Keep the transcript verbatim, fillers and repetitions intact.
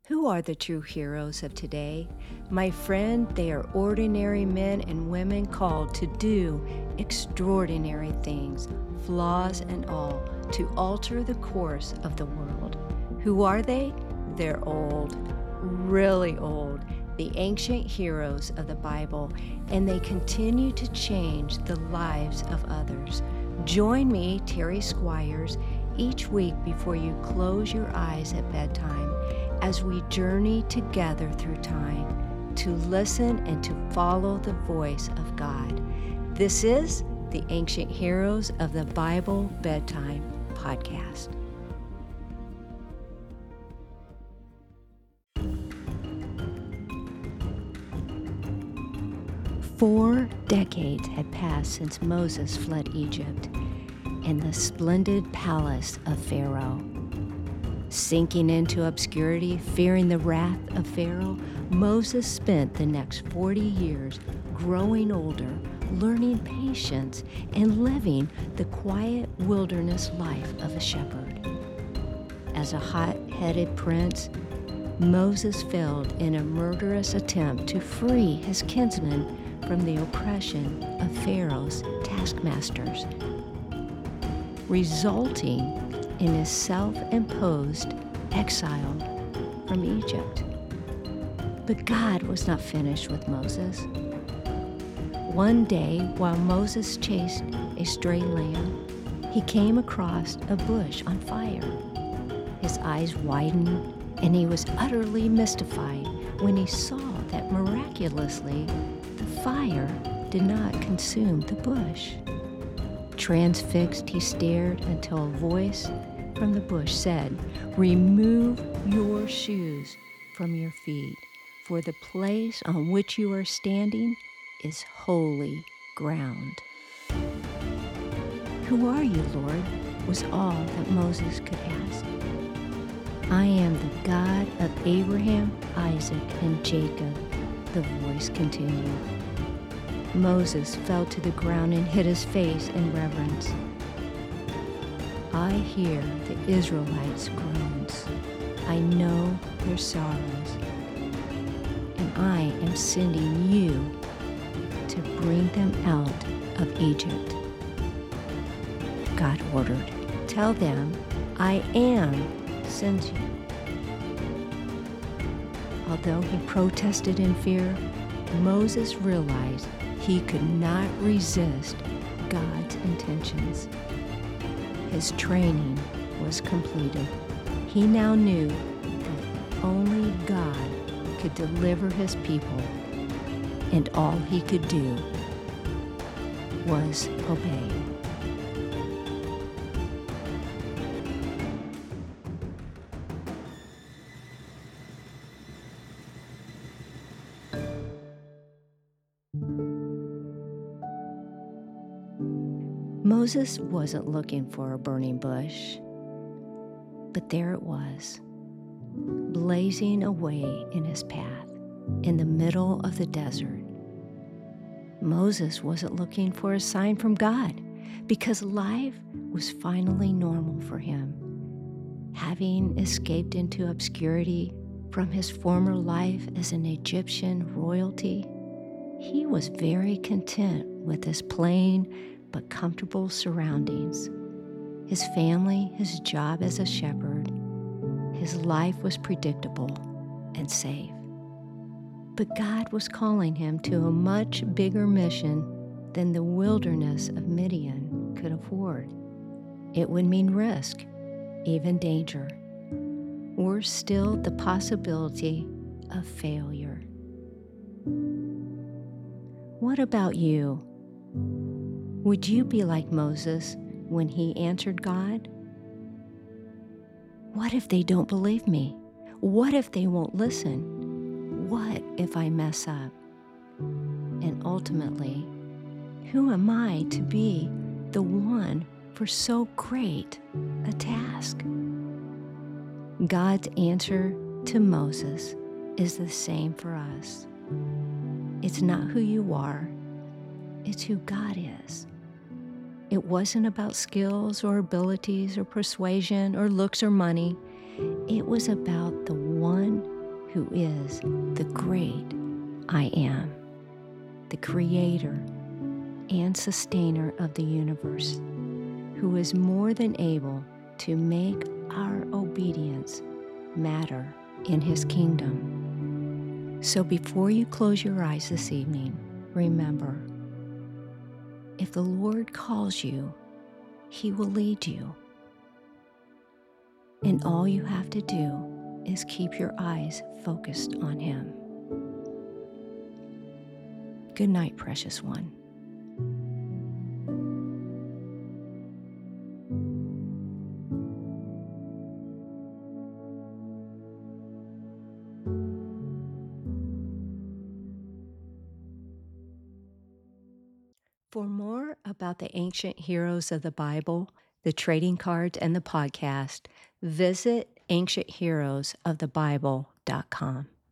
Who are the true heroes of today? My friend, they are ordinary men and women called to do extraordinary things, flaws and all, to alter the course of the world. Who are they? They're old, really old, the ancient heroes of the Bible, and they continue to change the lives of others. Join me, Terry Squires, each week before you close your eyes at bedtime as we journey together through time to listen and to follow the voice of God. This is the Ancient Heroes of the Bible Bedtime Podcast. Four decades had passed since Moses fled Egypt and the splendid palace of Pharaoh. Sinking into obscurity, fearing the wrath of Pharaoh, Moses spent the next forty years growing older, learning patience, and living the quiet wilderness life of a shepherd. As a hot-headed prince, Moses failed in a murderous attempt to free his kinsmen from the oppression of Pharaoh's taskmasters, resulting in his self-imposed exile from Egypt. But God was not finished with Moses. One day, while Moses chased a stray lamb, he came across a bush on fire. His eyes widened, and he was utterly mystified when he saw that miraculously the fire did not consume the bush. Transfixed, he stared until a voice from the bush said, "Remove your shoes from your feet, for the place on which you are standing is holy ground." "Who are you, Lord?" was all that Moses could ask. "I am the God of Abraham, Isaac, and Jacob," the voice continued. Moses fell to the ground and hid his face in reverence. "I hear the Israelites' groans. I know their sorrows. And I am sending you to bring them out of Egypt." God ordered, "Tell them, I am sends you." Although he protested in fear, Moses realized he could not resist God's intentions. His training was completed. He now knew that only God could deliver his people, and all he could do was obey. Moses wasn't looking for a burning bush, but there it was, blazing away in his path in the middle of the desert. Moses wasn't looking for a sign from God because life was finally normal for him. Having escaped into obscurity from his former life as an Egyptian royalty, he was very content with his plain but comfortable surroundings. His family, his job as a shepherd, his life was predictable and safe. But God was calling him to a much bigger mission than the wilderness of Midian could afford. It would mean risk, even danger, or still the possibility of failure. What about you? Would you be like Moses when he answered God? What if they don't believe me? What if they won't listen? What if I mess up? And ultimately, who am I to be the one for so great a task? God's answer to Moses is the same for us. It's not who you are, it's who God is. It wasn't about skills or abilities or persuasion or looks or money. It was about the one who is the great I am, the creator and sustainer of the universe, who is more than able to make our obedience matter in his kingdom. So before you close your eyes this evening, remember, if the Lord calls you, he will lead you. And all you have to do is keep your eyes focused on him. Good night, precious one. For more about the ancient heroes of the Bible, the trading cards, and the podcast, visit ancient heroes of the bible dot com.